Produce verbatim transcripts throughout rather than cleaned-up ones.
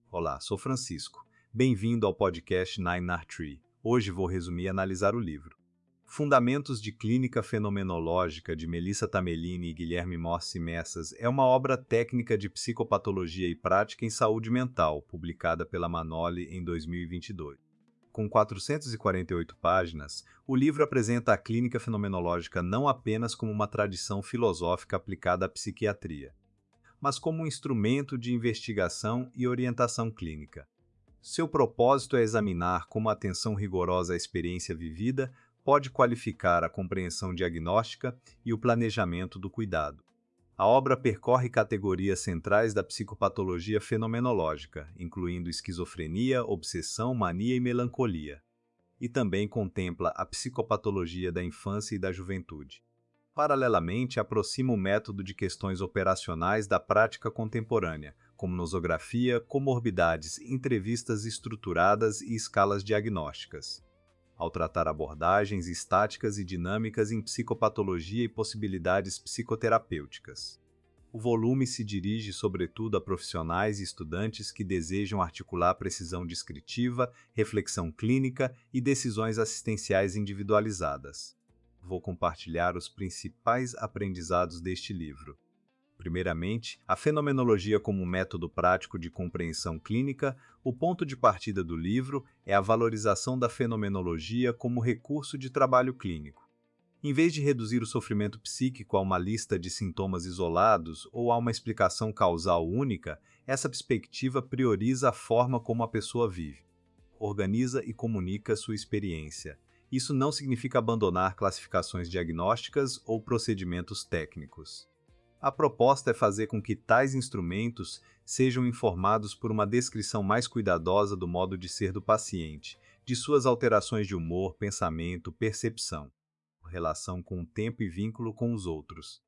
Olá, sou Francisco. Bem-vindo ao podcast Nine R Tree. Hoje vou resumir e analisar o livro Fundamentos de Clínica Fenomenológica, de Melissa Tamelini e Guilherme Morsi Messas, é uma obra técnica de psicopatologia e prática em saúde mental, publicada pela Manoli em dois mil e vinte e dois. Com quatrocentas e quarenta e oito páginas, o livro apresenta a clínica fenomenológica não apenas como uma tradição filosófica aplicada à psiquiatria, mas como um instrumento de investigação e orientação clínica. Seu propósito é examinar como a atenção rigorosa à experiência vivida pode qualificar a compreensão diagnóstica e o planejamento do cuidado. A obra percorre categorias centrais da psicopatologia fenomenológica, incluindo esquizofrenia, obsessão, mania e melancolia, e também contempla a psicopatologia da infância e da juventude. Paralelamente, aproxima o método de questões operacionais da prática contemporânea, como nosografia, comorbidades, entrevistas estruturadas e escalas diagnósticas, ao tratar abordagens estáticas e dinâmicas em psicopatologia e possibilidades psicoterapêuticas. O volume se dirige sobretudo a profissionais e estudantes que desejam articular precisão descritiva, reflexão clínica e decisões assistenciais individualizadas. Vou compartilhar os principais aprendizados deste livro. Primeiramente, a fenomenologia como método prático de compreensão clínica. O ponto de partida do livro é a valorização da fenomenologia como recurso de trabalho clínico. Em vez de reduzir o sofrimento psíquico a uma lista de sintomas isolados ou a uma explicação causal única, essa perspectiva prioriza a forma como a pessoa vive, organiza e comunica sua experiência. Isso não significa abandonar classificações diagnósticas ou procedimentos técnicos. A proposta é fazer com que tais instrumentos sejam informados por uma descrição mais cuidadosa do modo de ser do paciente, de suas alterações de humor, pensamento, percepção, relação com o tempo e vínculo com os outros.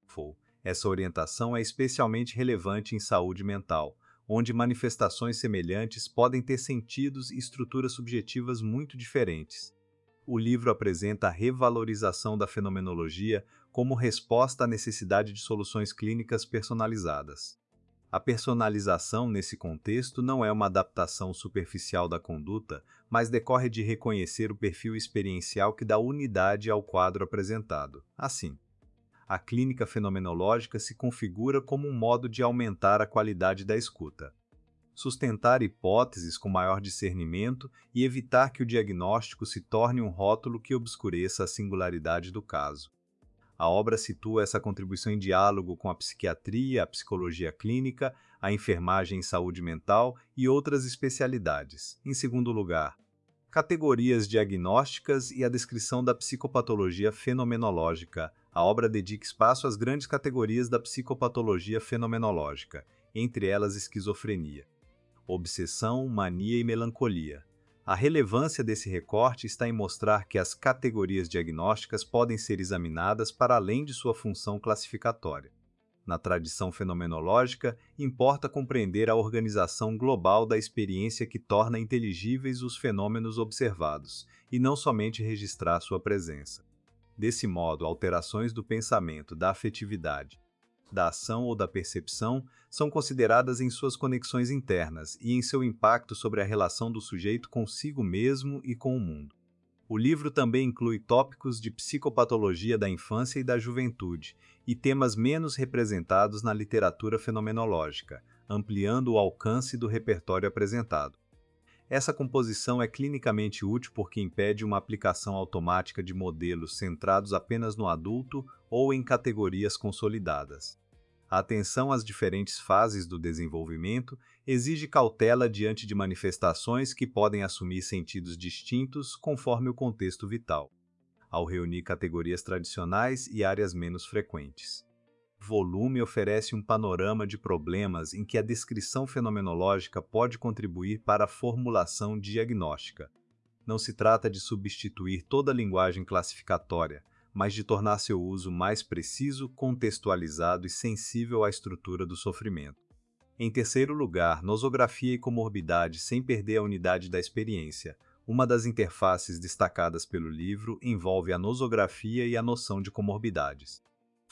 Essa orientação é especialmente relevante em saúde mental, onde manifestações semelhantes podem ter sentidos e estruturas subjetivas muito diferentes. O livro apresenta a revalorização da fenomenologia como resposta à necessidade de soluções clínicas personalizadas. A personalização, nesse contexto, não é uma adaptação superficial da conduta, mas decorre de reconhecer o perfil experiencial que dá unidade ao quadro apresentado. Assim, a clínica fenomenológica se configura como um modo de aumentar a qualidade da escuta, sustentar hipóteses com maior discernimento e evitar que o diagnóstico se torne um rótulo que obscureça a singularidade do caso. A obra situa essa contribuição em diálogo com a psiquiatria, a psicologia clínica, a enfermagem em saúde mental e outras especialidades. Em segundo lugar, categorias diagnósticas e a descrição da psicopatologia fenomenológica. A obra dedica espaço às grandes categorias da psicopatologia fenomenológica, entre elas esquizofrenia, obsessão, mania e melancolia. A relevância desse recorte está em mostrar que as categorias diagnósticas podem ser examinadas para além de sua função classificatória. Na tradição fenomenológica, importa compreender a organização global da experiência que torna inteligíveis os fenômenos observados, e não somente registrar sua presença. Desse modo, alterações do pensamento, da afetividade, da ação ou da percepção são consideradas em suas conexões internas e em seu impacto sobre a relação do sujeito consigo mesmo e com o mundo. O livro também inclui tópicos de psicopatologia da infância e da juventude e temas menos representados na literatura fenomenológica, ampliando o alcance do repertório apresentado. Essa composição é clinicamente útil porque impede uma aplicação automática de modelos centrados apenas no adulto ou em categorias consolidadas. A atenção às diferentes fases do desenvolvimento exige cautela diante de manifestações que podem assumir sentidos distintos conforme o contexto vital, ao reunir categorias tradicionais e áreas menos frequentes. O volume oferece um panorama de problemas em que a descrição fenomenológica pode contribuir para a formulação diagnóstica. Não se trata de substituir toda a linguagem classificatória, mas de tornar seu uso mais preciso, contextualizado e sensível à estrutura do sofrimento. Em terceiro lugar, nosografia e comorbidade sem perder a unidade da experiência. Uma das interfaces destacadas pelo livro envolve a nosografia e a noção de comorbidades.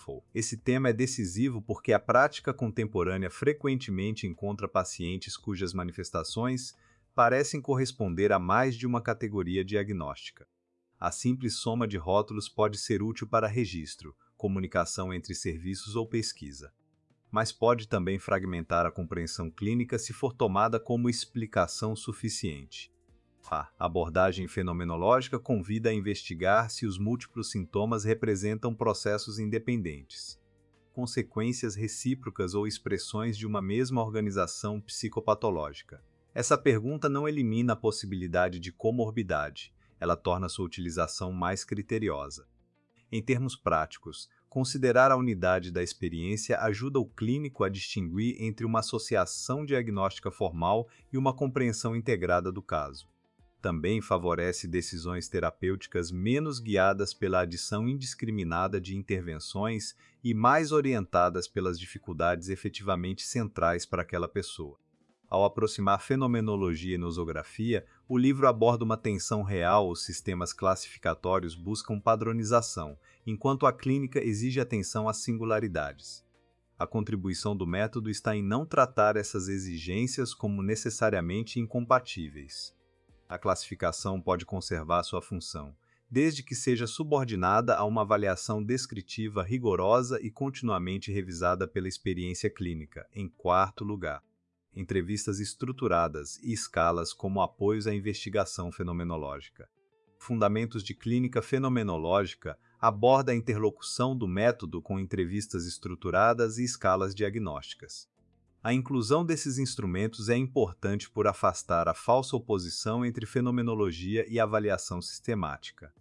Esse tema é decisivo porque a prática contemporânea frequentemente encontra pacientes cujas manifestações parecem corresponder a mais de uma categoria diagnóstica. A simples soma de rótulos pode ser útil para registro, comunicação entre serviços ou pesquisa, mas pode também fragmentar a compreensão clínica se for tomada como explicação suficiente. A abordagem fenomenológica convida a investigar se os múltiplos sintomas representam processos independentes, consequências recíprocas ou expressões de uma mesma organização psicopatológica. Essa pergunta não elimina a possibilidade de comorbidade, ela torna sua utilização mais criteriosa. Em termos práticos, considerar a unidade da experiência ajuda o clínico a distinguir entre uma associação diagnóstica formal e uma compreensão integrada do caso. Também favorece decisões terapêuticas menos guiadas pela adição indiscriminada de intervenções e mais orientadas pelas dificuldades efetivamente centrais para aquela pessoa. Ao aproximar fenomenologia e nosografia, o livro aborda uma tensão real. Os sistemas classificatórios buscam padronização, enquanto a clínica exige atenção às singularidades. A contribuição do método está em não tratar essas exigências como necessariamente incompatíveis. A classificação pode conservar sua função, desde que seja subordinada a uma avaliação descritiva rigorosa e continuamente revisada pela experiência clínica. Em quarto lugar, entrevistas estruturadas e escalas como apoios à investigação fenomenológica. Fundamentos de Clínica Fenomenológica aborda a interlocução do método com entrevistas estruturadas e escalas diagnósticas. A inclusão desses instrumentos é importante por afastar a falsa oposição entre fenomenologia e avaliação sistemática.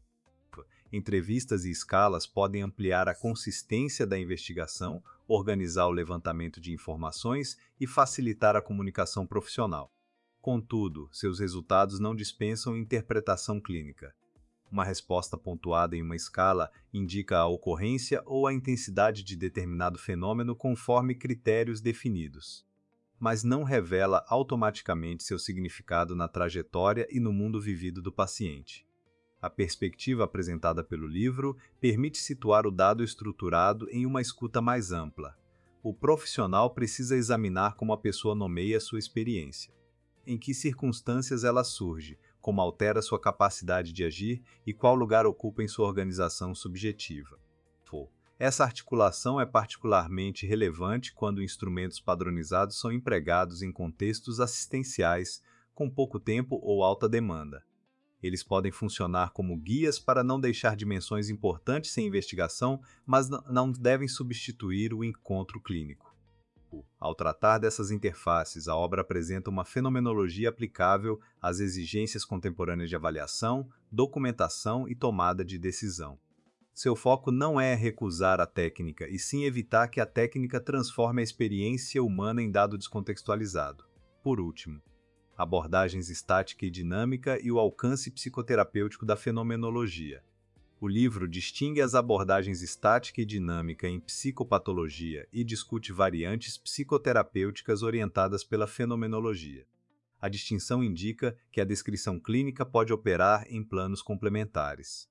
Entrevistas e escalas podem ampliar a consistência da investigação, organizar o levantamento de informações e facilitar a comunicação profissional. Contudo, seus resultados não dispensam interpretação clínica. Uma resposta pontuada em uma escala indica a ocorrência ou a intensidade de determinado fenômeno conforme critérios definidos, mas não revela automaticamente seu significado na trajetória e no mundo vivido do paciente. A perspectiva apresentada pelo livro permite situar o dado estruturado em uma escuta mais ampla. O profissional precisa examinar como a pessoa nomeia sua experiência, em que circunstâncias ela surge, como altera sua capacidade de agir e qual lugar ocupa em sua organização subjetiva. Essa articulação é particularmente relevante quando instrumentos padronizados são empregados em contextos assistenciais, com pouco tempo ou alta demanda. Eles podem funcionar como guias para não deixar dimensões importantes sem investigação, mas não devem substituir o encontro clínico. Ao tratar dessas interfaces, a obra apresenta uma fenomenologia aplicável às exigências contemporâneas de avaliação, documentação e tomada de decisão. Seu foco não é recusar a técnica, e sim evitar que a técnica transforme a experiência humana em dado descontextualizado. Por último, abordagens estática e dinâmica e o alcance psicoterapêutico da fenomenologia. O livro distingue as abordagens estática e dinâmica em psicopatologia e discute variantes psicoterapêuticas orientadas pela fenomenologia. A distinção indica que a descrição clínica pode operar em planos complementares.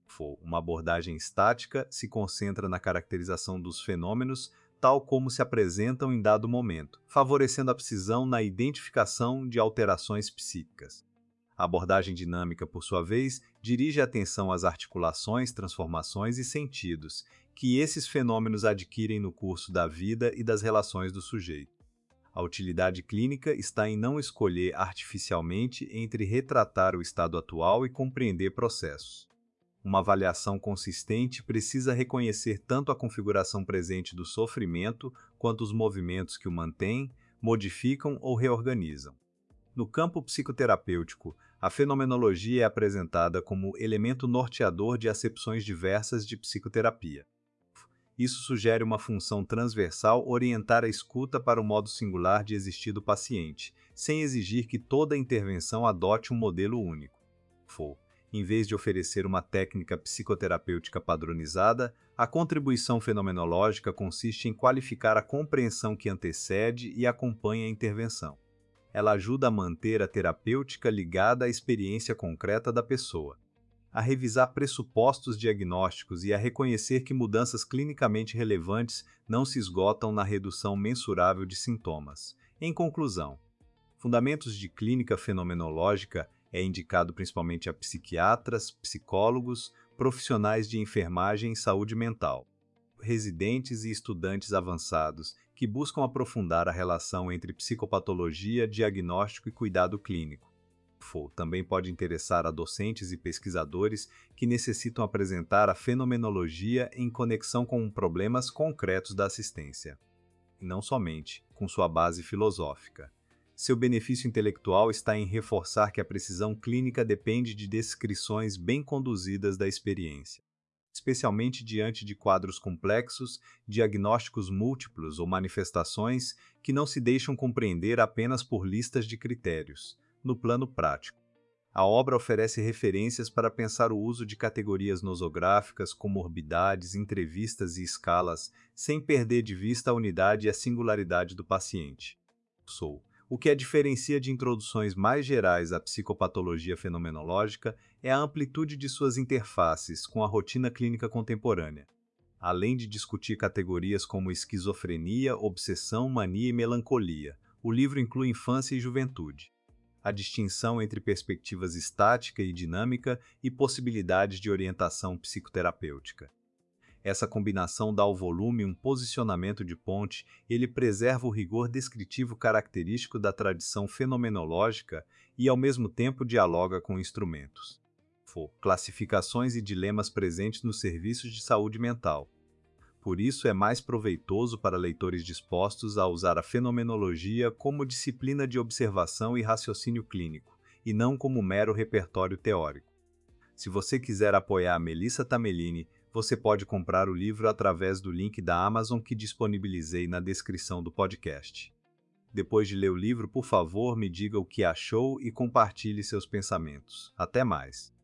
Uma abordagem estática se concentra na caracterização dos fenômenos tal como se apresentam em dado momento, favorecendo a precisão na identificação de alterações psíquicas. A abordagem dinâmica, por sua vez, dirige a atenção às articulações, transformações e sentidos que esses fenômenos adquirem no curso da vida e das relações do sujeito. A utilidade clínica está em não escolher artificialmente entre retratar o estado atual e compreender processos. Uma avaliação consistente precisa reconhecer tanto a configuração presente do sofrimento quanto os movimentos que o mantêm, modificam ou reorganizam. No campo psicoterapêutico, a fenomenologia é apresentada como elemento norteador de acepções diversas de psicoterapia. Isso sugere uma função transversal orientar a escuta para o modo singular de existir do paciente, sem exigir que toda intervenção adote um modelo único. Em vez de oferecer uma técnica psicoterapêutica padronizada, a contribuição fenomenológica consiste em qualificar a compreensão que antecede e acompanha a intervenção. Ela ajuda a manter a terapêutica ligada à experiência concreta da pessoa. a revisar pressupostos diagnósticos e a reconhecer que mudanças clinicamente relevantes não se esgotam na redução mensurável de sintomas. Em conclusão, Fundamentos de Clínica Fenomenológica é indicado principalmente a psiquiatras, psicólogos, profissionais de enfermagem e saúde mental, residentes e estudantes avançados que buscam aprofundar a relação entre psicopatologia, diagnóstico e cuidado clínico. Também pode interessar a docentes e pesquisadores que necessitam apresentar a fenomenologia em conexão com problemas concretos da assistência, e não somente com sua base filosófica. Seu benefício intelectual está em reforçar que a precisão clínica depende de descrições bem conduzidas da experiência, especialmente diante de quadros complexos, diagnósticos múltiplos ou manifestações que não se deixam compreender apenas por listas de critérios. No plano prático, a obra oferece referências para pensar o uso de categorias nosográficas, comorbidades, entrevistas e escalas, sem perder de vista a unidade e a singularidade do paciente. Sou. O que a diferencia de introduções mais gerais à psicopatologia fenomenológica é a amplitude de suas interfaces com a rotina clínica contemporânea. Além de discutir categorias como esquizofrenia, obsessão, mania e melancolia, o livro inclui infância e juventude, a distinção entre perspectivas estática e dinâmica e possibilidades de orientação psicoterapêutica. Essa combinação dá ao volume um posicionamento de ponte e ele preserva o rigor descritivo característico da tradição fenomenológica e, ao mesmo tempo, dialoga com instrumentos, classificações e dilemas presentes nos serviços de saúde mental. Por isso, é mais proveitoso para leitores dispostos a usar a fenomenologia como disciplina de observação e raciocínio clínico, e não como mero repertório teórico. Se você quiser apoiar a Melissa Tamelini, você pode comprar o livro através do link da Amazon que disponibilizei na descrição do podcast. Depois de ler o livro, por favor, me diga o que achou e compartilhe seus pensamentos. Até mais!